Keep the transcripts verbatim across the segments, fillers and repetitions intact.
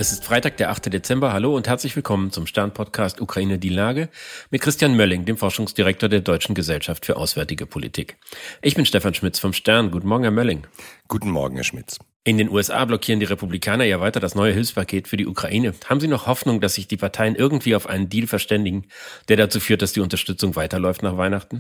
Es ist Freitag, der achte Dezember. Hallo und herzlich willkommen zum Stern-Podcast Ukraine die Lage mit Christian Mölling, dem Forschungsdirektor der Deutschen Gesellschaft für Auswärtige Politik. Ich bin Stefan Schmitz vom Stern. Guten Morgen, Herr Mölling. Guten Morgen, Herr Schmitz. In den U S A blockieren die Republikaner ja weiter das neue Hilfspaket für die Ukraine. Haben Sie noch Hoffnung, dass sich die Parteien irgendwie auf einen Deal verständigen, der dazu führt, dass die Unterstützung weiterläuft nach Weihnachten?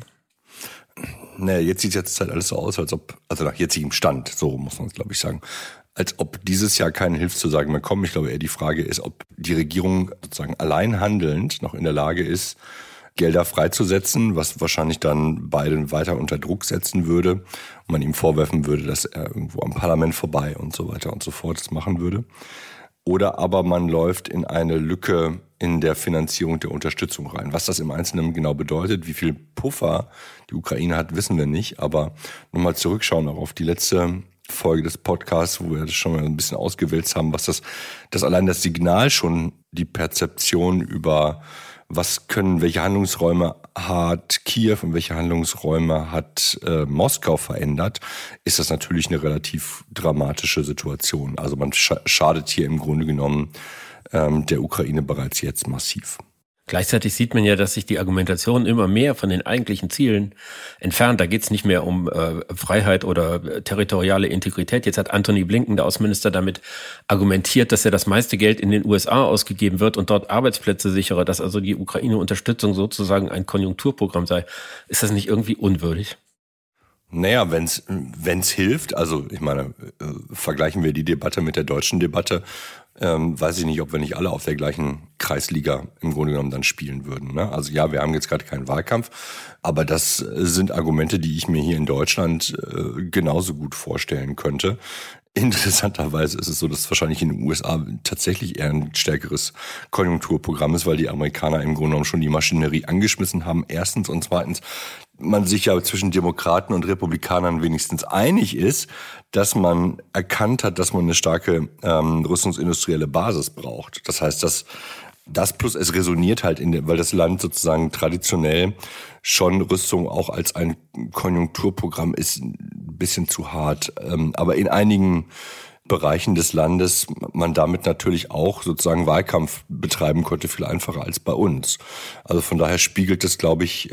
Naja, jetzt sieht jetzt halt alles so aus, als ob, also nach jetzigem Stand, so muss man es glaube ich sagen, als ob dieses Jahr keine Hilfszusagen mehr kommen. Ich glaube eher die Frage ist, ob die Regierung sozusagen allein handelnd noch in der Lage ist, Gelder freizusetzen, was wahrscheinlich dann Biden weiter unter Druck setzen würde und man ihm vorwerfen würde, dass er irgendwo am Parlament vorbei und so weiter und so fort das machen würde. Oder aber man läuft in eine Lücke in der Finanzierung der Unterstützung rein. Was das im Einzelnen genau bedeutet, wie viel Puffer die Ukraine hat, wissen wir nicht. Aber nochmal zurückschauen auch auf die letzte Folge des Podcasts, wo wir das schon mal ein bisschen ausgewälzt haben, was das, das allein das Signal schon die Perzeption über was können, welche Handlungsräume hat Kiew und welche Handlungsräume hat äh, Moskau verändert, ist das natürlich eine relativ dramatische Situation. Also man sch- schadet hier im Grunde genommen ähm, der Ukraine bereits jetzt massiv. Gleichzeitig sieht man ja, dass sich die Argumentation immer mehr von den eigentlichen Zielen entfernt. Da geht es nicht mehr um äh, Freiheit oder äh, territoriale Integrität. Jetzt hat Antony Blinken, der Außenminister, damit argumentiert, dass ja das meiste Geld in den U S A ausgegeben wird und dort Arbeitsplätze sichere, dass also die Ukraine-Unterstützung sozusagen ein Konjunkturprogramm sei. Ist das nicht irgendwie unwürdig? Naja, wenn's wenn's hilft, also ich meine, äh, vergleichen wir die Debatte mit der deutschen Debatte, ähm, weiß ich nicht, ob wir nicht alle auf der gleichen Kreisliga im Grunde genommen dann spielen würden. Ne? Also ja, wir haben jetzt gerade keinen Wahlkampf, aber das sind Argumente, die ich mir hier in Deutschland äh, genauso gut vorstellen könnte. Interessanterweise ist es so, dass wahrscheinlich in den U S A tatsächlich eher ein stärkeres Konjunkturprogramm ist, weil die Amerikaner im Grunde genommen schon die Maschinerie angeschmissen haben. Erstens und zweitens, man sich ja zwischen Demokraten und Republikanern wenigstens einig ist, dass man erkannt hat, dass man eine starke ähm, rüstungsindustrielle Basis braucht. Das heißt, dass das plus es resoniert halt, in der, weil das Land sozusagen traditionell schon Rüstung auch als ein Konjunkturprogramm ist, ein bisschen zu hart. Aber in einigen Bereichen des Landes man damit natürlich auch sozusagen Wahlkampf betreiben konnte, viel einfacher als bei uns. Also von daher spiegelt es, glaube ich,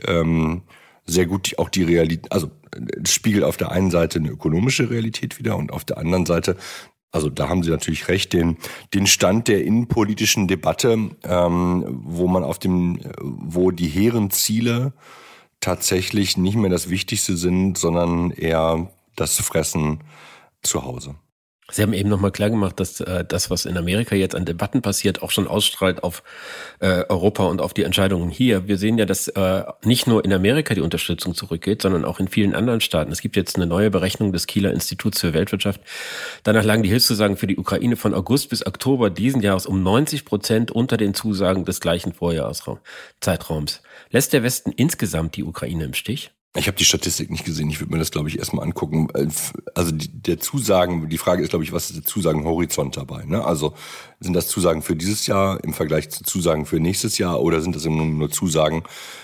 sehr gut auch die Realität, also es spiegelt auf der einen Seite eine ökonomische Realität wider und auf der anderen Seite, also da haben Sie natürlich recht, den den Stand der innenpolitischen Debatte, ähm, wo man auf dem, wo die hehren Ziele tatsächlich nicht mehr das Wichtigste sind, sondern eher das Fressen zu Hause. Sie haben eben nochmal klar gemacht, dass äh, das, was in Amerika jetzt an Debatten passiert, auch schon ausstrahlt auf äh, Europa und auf die Entscheidungen hier. Wir sehen ja, dass äh, nicht nur in Amerika die Unterstützung zurückgeht, sondern auch in vielen anderen Staaten. Es gibt jetzt eine neue Berechnung des Kieler Instituts für Weltwirtschaft. Danach lagen die Hilfszusagen für die Ukraine von August bis Oktober diesen Jahres um neunzig Prozent unter den Zusagen des gleichen Vorjahreszeitraums. Lässt der Westen insgesamt die Ukraine im Stich? Ich habe die Statistik nicht gesehen. Ich würde mir das, glaube ich, erstmal angucken. Also die, der Zusagen, die Frage ist, glaube ich, was ist der Zusagenhorizont dabei? Ne? Also sind das Zusagen für dieses Jahr im Vergleich zu Zusagen für nächstes Jahr oder sind das immer nur Zusagen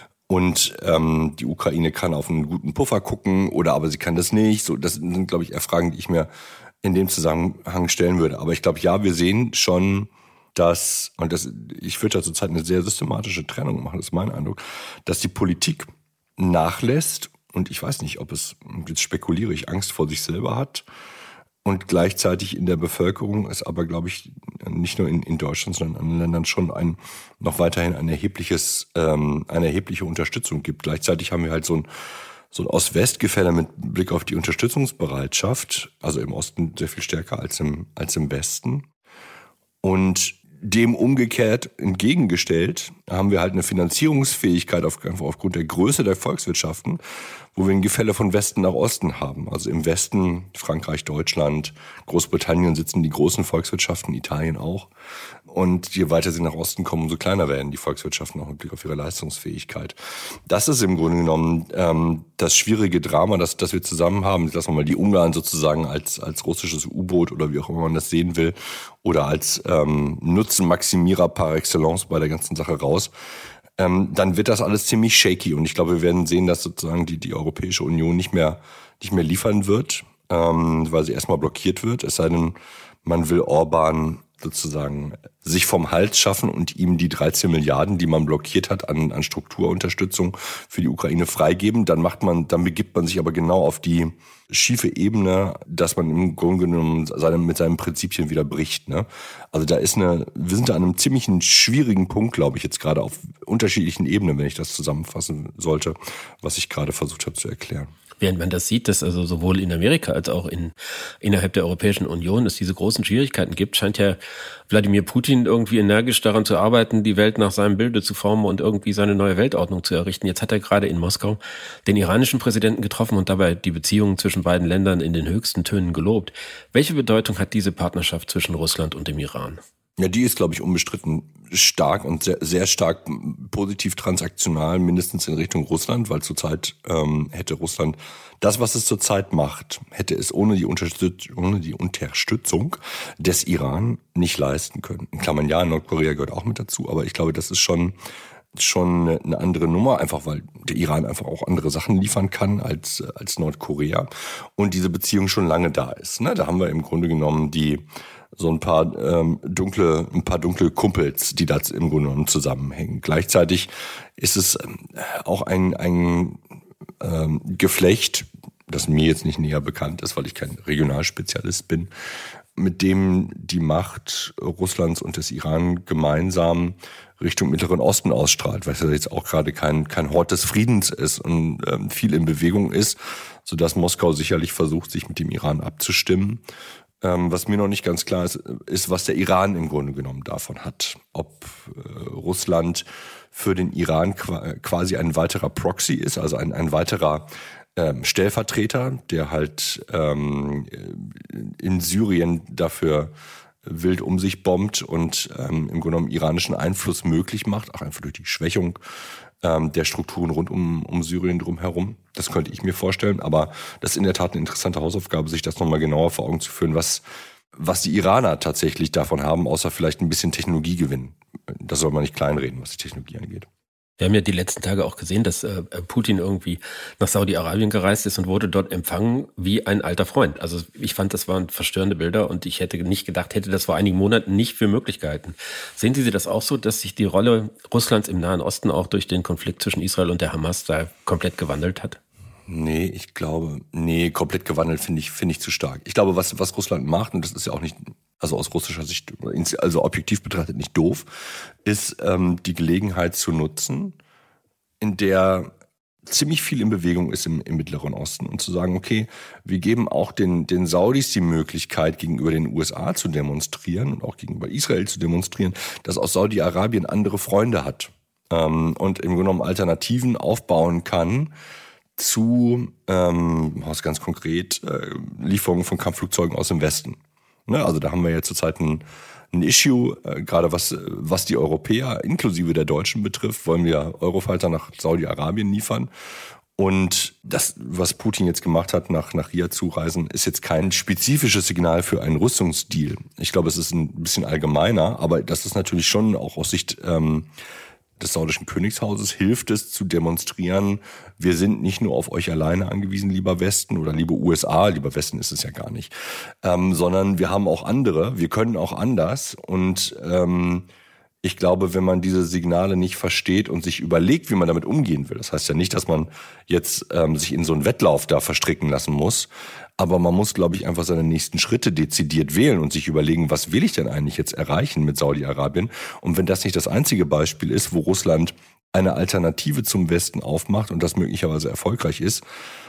und ähm, die Ukraine kann auf einen guten Puffer gucken oder aber sie kann das nicht? So, das sind, glaube ich, eher Fragen, die ich mir in dem Zusammenhang stellen würde. Aber ich glaube, ja, wir sehen schon, dass, und das, ich würde da zurzeit eine sehr systematische Trennung machen, das ist mein Eindruck, dass die Politik nachlässt und ich weiß nicht, ob es, jetzt spekuliere ich, Angst vor sich selber hat und gleichzeitig in der Bevölkerung es aber, glaube ich, nicht nur in, in Deutschland, sondern in anderen Ländern schon ein, noch weiterhin ein erhebliches, ähm, eine erhebliche Unterstützung gibt. Gleichzeitig haben wir halt so ein, so ein Ost-West-Gefälle mit Blick auf die Unterstützungsbereitschaft, also im Osten sehr viel stärker als im, als im Westen. Und dem umgekehrt entgegengestellt haben wir halt eine Finanzierungsfähigkeit auf, aufgrund der Größe der Volkswirtschaften, wo wir ein Gefälle von Westen nach Osten haben. Also im Westen Frankreich, Deutschland, Großbritannien sitzen die großen Volkswirtschaften, Italien auch. Und je weiter sie nach Osten kommen, umso kleiner werden die Volkswirtschaften auch mit Blick auf ihre Leistungsfähigkeit. Das ist im Grunde genommen ähm, das schwierige Drama, das, das wir zusammen haben. Lassen wir mal die Ungarn sozusagen als, als russisches U-Boot oder wie auch immer man das sehen will oder als ähm, Nutzenmaximierer par excellence bei der ganzen Sache raus. Ähm, dann wird das alles ziemlich shaky. Und ich glaube, wir werden sehen, dass sozusagen die, die Europäische Union nicht mehr, nicht mehr liefern wird, ähm, weil sie erstmal blockiert wird. Es sei denn, man will Orban sozusagen sich vom Hals schaffen und ihm die dreizehn Milliarden, die man blockiert hat an, an Strukturunterstützung für die Ukraine freigeben. Dann macht man, dann begibt man sich aber genau auf die schiefe Ebene, dass man im Grunde genommen seine, mit seinen Prinzipien wieder bricht. Ne? Also da ist eine, wir sind da an einem ziemlichen schwierigen Punkt, glaube ich, jetzt gerade auf unterschiedlichen Ebenen, wenn ich das zusammenfassen sollte, was ich gerade versucht habe zu erklären. Während man das sieht, dass also sowohl in Amerika als auch in, innerhalb der Europäischen Union es diese großen Schwierigkeiten gibt, scheint ja Wladimir Putin irgendwie energisch daran zu arbeiten, die Welt nach seinem Bilde zu formen und irgendwie seine neue Weltordnung zu errichten. Jetzt hat er gerade in Moskau den iranischen Präsidenten getroffen und dabei die Beziehungen zwischen beiden Ländern in den höchsten Tönen gelobt. Welche Bedeutung hat diese Partnerschaft zwischen Russland und dem Iran? Ja, die ist, glaube ich, unbestritten stark und sehr, sehr stark positiv transaktional, mindestens in Richtung Russland, weil zurzeit ähm, hätte Russland das, was es zurzeit macht, hätte es ohne die, Unterstützung, ohne die Unterstützung des Iran nicht leisten können. In Klammern, ja, Nordkorea gehört auch mit dazu, aber ich glaube, das ist schon schon eine andere Nummer, einfach weil der Iran einfach auch andere Sachen liefern kann als als Nordkorea und diese Beziehung schon lange da ist. Ne? Da haben wir im Grunde genommen die so ein paar ähm, dunkle, ein paar dunkle Kumpels, die da im Grunde genommen zusammenhängen. Gleichzeitig ist es auch ein ein ähm, Geflecht, das mir jetzt nicht näher bekannt ist, weil ich kein Regionalspezialist bin, mit dem die Macht Russlands und des Iran gemeinsam Richtung Mittleren Osten ausstrahlt, weil es ja jetzt auch gerade kein kein Hort des Friedens ist und ähm, viel in Bewegung ist, sodass Moskau sicherlich versucht, sich mit dem Iran abzustimmen. Ähm, was mir noch nicht ganz klar ist, ist, was der Iran im Grunde genommen davon hat. Ob äh, Russland für den Iran quasi ein weiterer Proxy ist, also ein, ein weiterer ähm, Stellvertreter, der halt ähm, in Syrien dafür wild um sich bombt und ähm, im Grunde genommen iranischen Einfluss möglich macht, auch einfach durch die Schwächung ähm, der Strukturen rund um, um Syrien drumherum. Das könnte ich mir vorstellen, aber das ist in der Tat eine interessante Hausaufgabe, sich das nochmal genauer vor Augen zu führen, was, was die Iraner tatsächlich davon haben, außer vielleicht ein bisschen Technologiegewinn. Das soll man nicht kleinreden, was die Technologie angeht. Wir haben ja die letzten Tage auch gesehen, dass äh, Putin irgendwie nach Saudi-Arabien gereist ist und wurde dort empfangen wie ein alter Freund. Also ich fand, das waren verstörende Bilder und ich hätte nicht gedacht, hätte das vor einigen Monaten nicht für möglich gehalten. Sehen Sie das auch so, dass sich die Rolle Russlands im Nahen Osten auch durch den Konflikt zwischen Israel und der Hamas da komplett gewandelt hat? Nee, ich glaube, nee, komplett gewandelt finde ich, finde ich zu stark. Ich glaube, was, was Russland macht, und das ist ja auch nicht, also aus russischer Sicht, also objektiv betrachtet nicht doof, ist ähm, die Gelegenheit zu nutzen, in der ziemlich viel in Bewegung ist im, im Mittleren Osten und zu sagen, okay, wir geben auch den, den Saudis die Möglichkeit, gegenüber den U S A zu demonstrieren und auch gegenüber Israel zu demonstrieren, dass auch Saudi-Arabien andere Freunde hat ähm, und im Grunde genommen Alternativen aufbauen kann zu, ähm, was ganz konkret, äh, Lieferungen von Kampfflugzeugen aus dem Westen. Ne, also da haben wir ja zurzeit ein, ein Issue, äh, gerade was, was die Europäer inklusive der Deutschen betrifft, wollen wir Eurofighter nach Saudi-Arabien liefern. Und das, was Putin jetzt gemacht hat, nach, nach Riyadh zu reisen, ist jetzt kein spezifisches Signal für einen Rüstungsdeal. Ich glaube, es ist ein bisschen allgemeiner, aber das ist natürlich schon auch aus Sicht ähm, des saudischen Königshauses, hilft es zu demonstrieren, wir sind nicht nur auf euch alleine angewiesen, lieber Westen oder liebe U S A, lieber Westen ist es ja gar nicht, ähm, sondern wir haben auch andere, wir können auch anders und ähm, ich glaube, wenn man diese Signale nicht versteht und sich überlegt, wie man damit umgehen will, das heißt ja nicht, dass man jetzt ähm, sich in so einen Wettlauf da verstricken lassen muss, aber man muss, glaube ich, einfach seine nächsten Schritte dezidiert wählen und sich überlegen, was will ich denn eigentlich jetzt erreichen mit Saudi-Arabien? Und wenn das nicht das einzige Beispiel ist, wo Russland eine Alternative zum Westen aufmacht und das möglicherweise erfolgreich ist,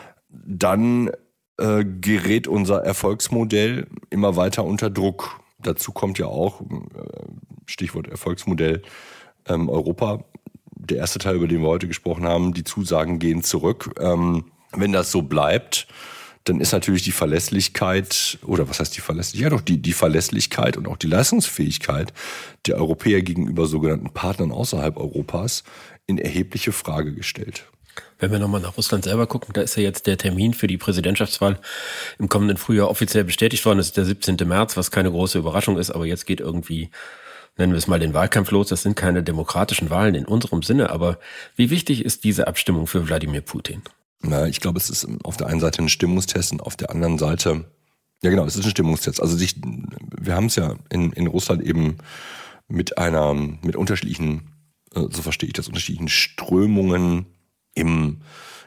dann äh, gerät unser Erfolgsmodell immer weiter unter Druck. Dazu kommt ja auch, Stichwort Erfolgsmodell, ähm, Europa, der erste Teil, über den wir heute gesprochen haben, die Zusagen gehen zurück. Ähm, wenn das so bleibt, dann ist natürlich die Verlässlichkeit, oder was heißt die Verlässlichkeit? Ja doch, die, die Verlässlichkeit und auch die Leistungsfähigkeit der Europäer gegenüber sogenannten Partnern außerhalb Europas in erhebliche Frage gestellt. Wenn wir nochmal nach Russland selber gucken, da ist ja jetzt der Termin für die Präsidentschaftswahl im kommenden Frühjahr offiziell bestätigt worden. Das ist der siebzehnte März, was keine große Überraschung ist, aber jetzt geht irgendwie, nennen wir es mal, den Wahlkampf los. Das sind keine demokratischen Wahlen in unserem Sinne, aber wie wichtig ist diese Abstimmung für Wladimir Putin? Na, ich glaube, es ist auf der einen Seite ein Stimmungstest und auf der anderen Seite Ja, genau, es ist ein Stimmungstest. Also sich, wir haben es ja in, in Russland eben mit einer, mit unterschiedlichen, so verstehe ich das, unterschiedlichen Strömungen im,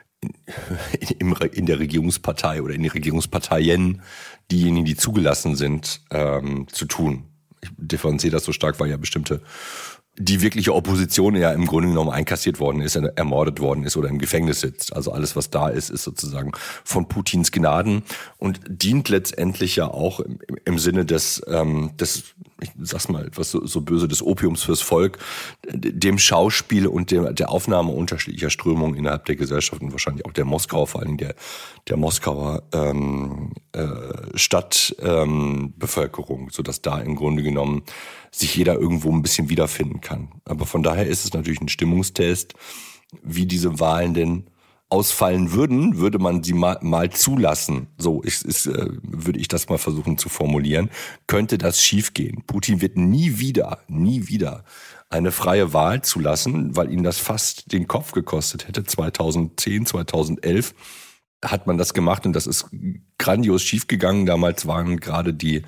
in, in der Regierungspartei oder in den Regierungsparteien, diejenigen, die zugelassen sind, ähm, zu tun. Ich differenziere das so stark, weil ja bestimmte, die wirkliche Opposition ja im Grunde genommen einkassiert worden ist, ermordet worden ist oder im Gefängnis sitzt. Also alles, was da ist, ist sozusagen von Putins Gnaden und dient letztendlich ja auch im, im Sinne des, ähm, des, ich sag's mal etwas so, so böse, des Opiums fürs Volk, dem Schauspiel und der, der Aufnahme unterschiedlicher Strömungen innerhalb der Gesellschaft und wahrscheinlich auch der Moskauer, vor allem der, der Moskauer ähm, äh, Stadtbevölkerung, ähm, sodass da im Grunde genommen sich jeder irgendwo ein bisschen wiederfinden kann. Aber von daher ist es natürlich ein Stimmungstest, wie diese Wahlen denn ausfallen würden, würde man sie mal, mal zulassen. So ist, ist, äh, würde ich das mal versuchen zu formulieren. Könnte das schiefgehen? Putin wird nie wieder, nie wieder eine freie Wahl zulassen, weil ihm das fast den Kopf gekostet hätte. zweitausendzehn, zweitausendelf hat man das gemacht und das ist grandios schiefgegangen. Damals waren gerade die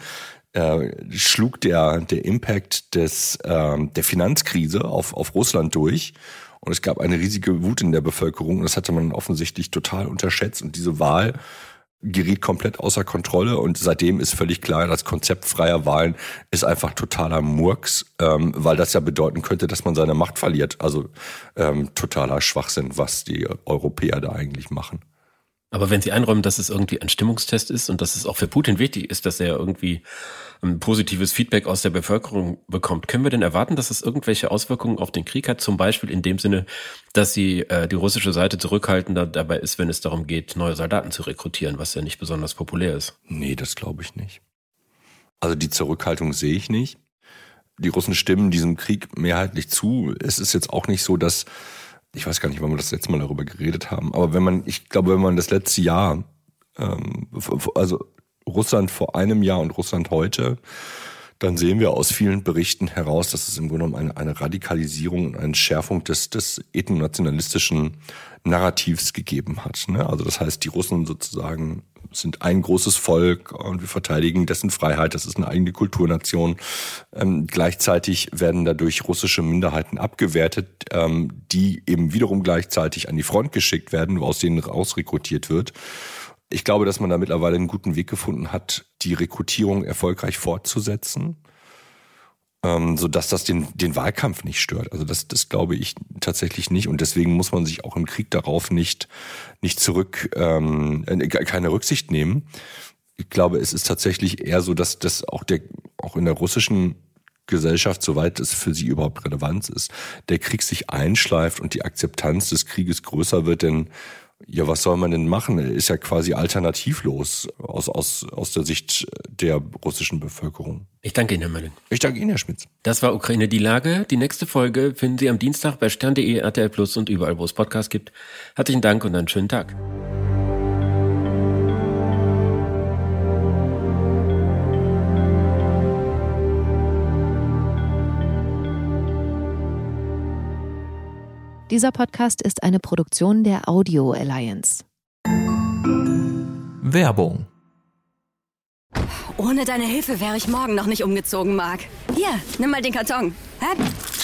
Äh, schlug der der Impact des äh, der Finanzkrise auf auf Russland durch und es gab eine riesige Wut in der Bevölkerung und das hatte man offensichtlich total unterschätzt und diese Wahl geriet komplett außer Kontrolle und seitdem ist völlig klar, das Konzept freier Wahlen ist einfach totaler Murks, ähm, weil das ja bedeuten könnte, dass man seine Macht verliert. Also ähm, totaler Schwachsinn, was die Europäer da eigentlich machen. Aber wenn Sie einräumen, dass es irgendwie ein Stimmungstest ist und dass es auch für Putin wichtig ist, dass er irgendwie ein positives Feedback aus der Bevölkerung bekommt, können wir denn erwarten, dass es irgendwelche Auswirkungen auf den Krieg hat? Zum Beispiel in dem Sinne, dass sie äh, die russische Seite zurückhaltender dabei ist, wenn es darum geht, neue Soldaten zu rekrutieren, was ja nicht besonders populär ist. Nee, das glaube ich nicht. Also die Zurückhaltung sehe ich nicht. Die Russen stimmen diesem Krieg mehrheitlich zu. Es ist jetzt auch nicht so, dass ich weiß gar nicht, wann wir das letzte Mal darüber geredet haben, aber wenn man, ich glaube, wenn man das letzte Jahr, ähm, also Russland vor einem Jahr und Russland heute, dann sehen wir aus vielen Berichten heraus, dass es im Grunde genommen eine, eine Radikalisierung und eine Schärfung des, des ethnonationalistischen Narrativs gegeben hat. Ne? Also das heißt, die Russen sozusagen sind ein großes Volk und wir verteidigen dessen Freiheit, das ist eine eigene Kulturnation. Ähm, gleichzeitig werden dadurch russische Minderheiten abgewertet, ähm, die eben wiederum gleichzeitig an die Front geschickt werden, aus denen rausrekrutiert wird. Ich glaube, dass man da mittlerweile einen guten Weg gefunden hat, die Rekrutierung erfolgreich fortzusetzen, ähm, sodass das den, den Wahlkampf nicht stört. Also das, das glaube ich tatsächlich nicht. Und deswegen muss man sich auch im Krieg darauf nicht, nicht zurück, ähm, keine Rücksicht nehmen. Ich glaube, es ist tatsächlich eher so, dass das auch der, auch in der russischen Gesellschaft, soweit es für sie überhaupt Relevanz ist, der Krieg sich einschleift und die Akzeptanz des Krieges größer wird, denn ja, was soll man denn machen? Er ist ja quasi alternativlos aus, aus, aus der Sicht der russischen Bevölkerung. Ich danke Ihnen, Herr Mölling. Ich danke Ihnen, Herr Schmitz. Das war Ukraine die Lage. Die nächste Folge finden Sie am Dienstag bei stern punkt de, R T L Plus und überall, wo es Podcasts gibt. Herzlichen Dank und einen schönen Tag. Dieser Podcast ist eine Produktion der Audio Alliance. Werbung. Ohne deine Hilfe wäre ich morgen noch nicht umgezogen, Marc. Hier, nimm mal den Karton. Hä?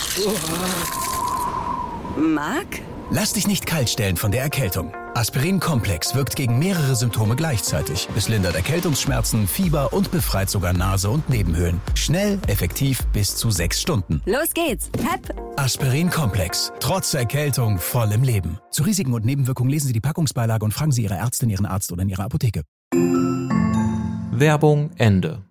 Marc? Lass dich nicht kalt stellen von der Erkältung. Aspirin Komplex wirkt gegen mehrere Symptome gleichzeitig. Es lindert Erkältungsschmerzen, Fieber und befreit sogar Nase und Nebenhöhlen. Schnell, effektiv, bis zu sechs Stunden. Los geht's. Hep. Aspirin Komplex. Trotz Erkältung voll im Leben. Zu Risiken und Nebenwirkungen lesen Sie die Packungsbeilage und fragen Sie Ihre Ärztin, Ihren Arzt oder in Ihrer Apotheke. Werbung Ende.